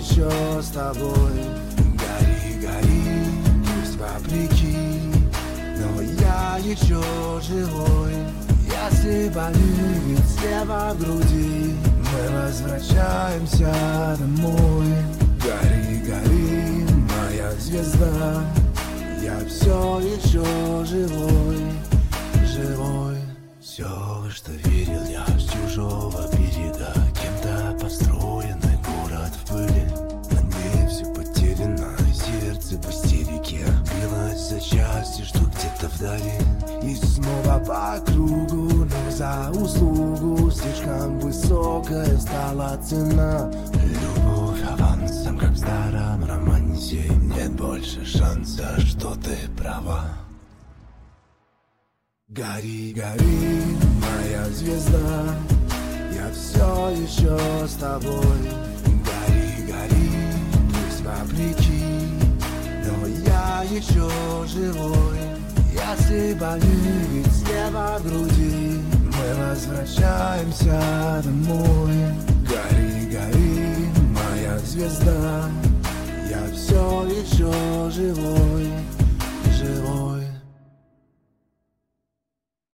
еще с тобой. Гори, гори, пусть вопреки, но я еще живой. Если болит слева в груди, мы возвращаемся домой. Гори, гори, моя звезда, я все еще живой, живой. Все, во что верил я с чужого берега, кем-то построенный город в пыли. На дне все потеряно, сердце в истерике, билось за счастье, что где-то вдали. И снова по кругу, но за услугу слишком высокая стала цена. Любовь авансом, как в старом романсе, нет больше шанса, что ты права. Гори, гори, моя звезда, я все еще с тобой. Гори, гори, пусть вопреки, но я еще живой. Если болит слева в груди, мы возвращаемся домой. Гори, гори, моя звезда, я все еще живой.